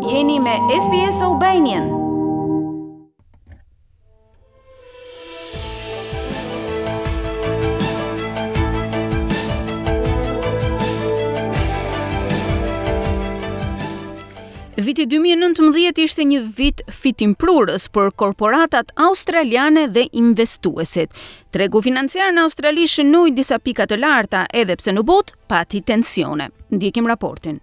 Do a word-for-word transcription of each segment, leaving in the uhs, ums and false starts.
Jeni me S B S Albanian. Viti dy mijë e nëntëmbëdhjetë ishte një vit fitimprurës për korporatat australiane dhe investuesit. Tregu financiar në Australi shënoi disa pika të larta, edhe pse në botë pati tensione. Ndjekim raportin.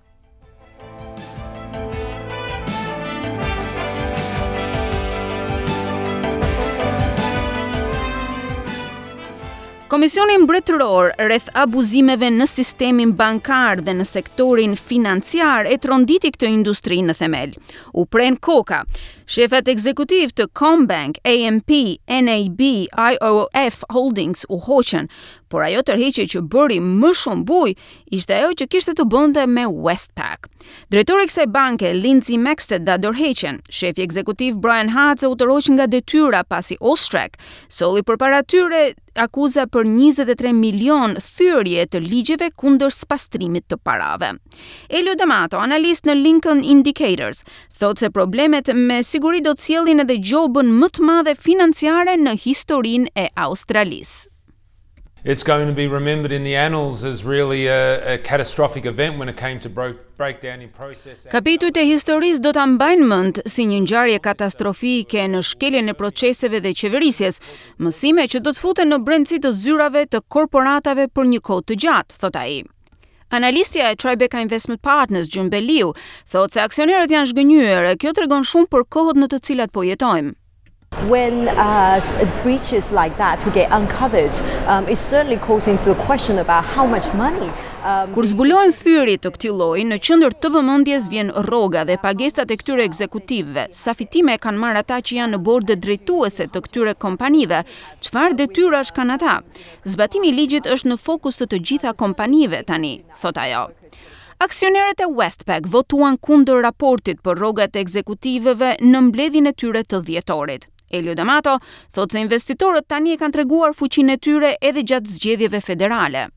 Komisioni mbretëror rreth abuzimeve në sistemin bankar dhe në sektorin financiar e tronditi këtë industri në themel. U pren koka. Shefat ekzekutiv të Combank, A M P, N A B, I O F Holdings u hoqën, por ajo tërheqje që bëri më shumë bujë ishte ajo që kishte të bënte me Westpac. Drejtori i kësaj banke, Lindsay Maxted, da dorëheqjen. Shefi ekzekutiv Brian Hadze u tërhoq nga detyra pasi Austrac solli përpara tyre akuza për njëzet e tre milion thyrje të ligjeve kundër spastrimit të parave. Elio D'Amato, analist në Lincoln Indicators, thotë se problemet me siguri do të sjellin edhe gjobën më të madhe financiare në historinë e Australisë. It's going to be remembered in the annals as really a, a catastrophic event when it came to bro- breakdown in process. Kapitujt e historisë do ta mbajnë mend si një ngjarje katastrofike në shkeljen e proceseve dhe qeverisjes, mësime që do të futen në brendësi të zyrave të korporatave për një kohë të gjatë, thot ai. Analistja e Tribeca Investment Partners, Gjun Beliu, thotë se aksionerët janë zhgënjur e kjo tregon shumë për kohët në të cilat po jetojmë. When uh, breaches like that to get uncovered, um, it certainly calls into the question about how much money. Um, Kur zbulojnë thyri të këtij lloji, në qendër të vëmendjes vjen rroga dhe pagesat e këtyre ekzekutivëve. Sa fitime kanë marrë ata që janë në bordet drejtuese të këtyre kompanive? Çfarë detyrash kanë ata? Zbatimi i ligjit është në fokus të të gjitha kompanive tani, thot ajo. Aksionerët e Westpac votuan kundër raportit për rrogat e ekzekutivëve në mbledhjen e tyre të dhjetorit. Elio D'Amato thotë se investitorët tani e kanë treguar fuqinë e tyre edhe gjatë zgjedhjeve federale.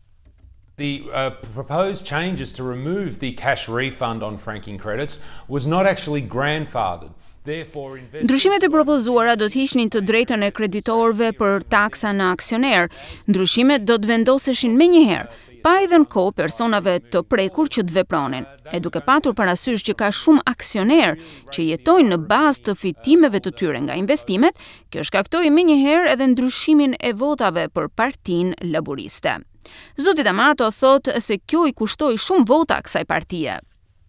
The uh, proposed changes to remove the cash refund on franking credits was not actually grandfathered. Therefore, investors... Ndryshimet e propozuara do të hiqnin të drejtën e kreditorëve për taksa në aksioner. Ndryshimet do të vendoseshin menjëherë pa i dhënë kohë personave të prekur që të vepronin. E duke patur parasysh që ka shumë aksioner që jetojnë në bazë të fitimeve të tyre nga investimet, kjo shkaktoi menjëherë edhe ndryshimin e votave për Partinë Laboriste. Zoti D'Amato thotë se kjo i kushtoi shumë vota kësaj partie.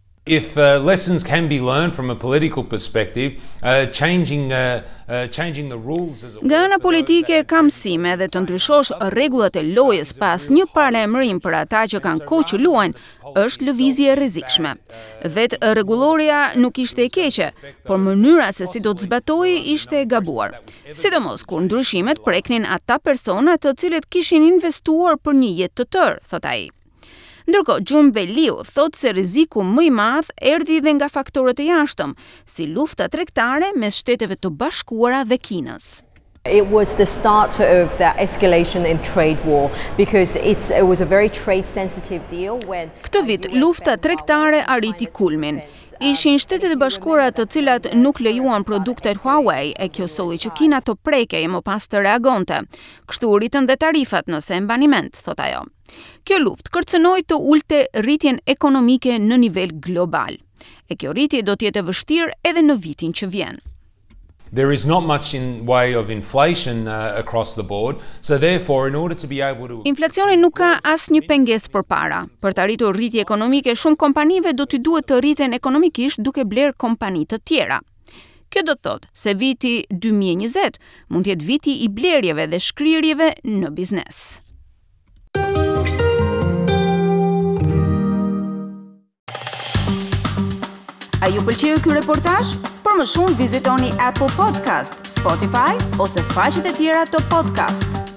If uh, lessons can be learned from a political perspective, uh, changing, uh, uh, changing the rules as a... Nga ana politike ka mësime dhe të ndryshosh rregullat e lojës pas një paralajmërim për ata që kanë kohë që luajnë është lëvizje e rrezikshme. Vetë rregulloria nuk ishte e keqe, por mënyra se si do të zbatojë ishte e gabuar. Sidomos kur ndryshimet preknin ata persona të cilët kishin investuar për një jetë të tërë, thot ai. Ndërkohë, Gjun Beliu thotë se rreziku më i madh erdhi dhe nga faktorët e jashtëm, si lufta tregtare mes Shteteve të Bashkuara dhe Kinës. It was the start of the escalation in trade war because it's, it was a very trade sensitive deal when... Këtë vit, lufta tregtare arriti kulmin. Ishin Shtetet e Bashkuara të cilat nuk lejuan produktet Huawei e kjo solli që Kina të prekej e më pas të reagonte. Kështu u rritën dhe tarifat nëse e mbani mend, thot ajo. Kjo luftë kërcënoi të ulte rritjen ekonomike në nivel global. E kjo rritje do të jetë e vështirë edhe në vitin që vjen. There is not much in way of inflation uh, across the board, so therefore in order to be able to... Inflacioni nuk ka asnjë pengesë përpara. Për të arritur rritje ekonomike, shumë kompanive do t'i duhet të rriten ekonomikisht duke bler kompani të tjera. Kjo do të thotë se viti dy mijë e njëzet mund të jetë viti i blerjeve dhe shkrirjeve në biznes. A ju pëlqeu ky reportazh? Për më shumë vizitoni Apple Podcast, Spotify ose faqet e tjera të podcast.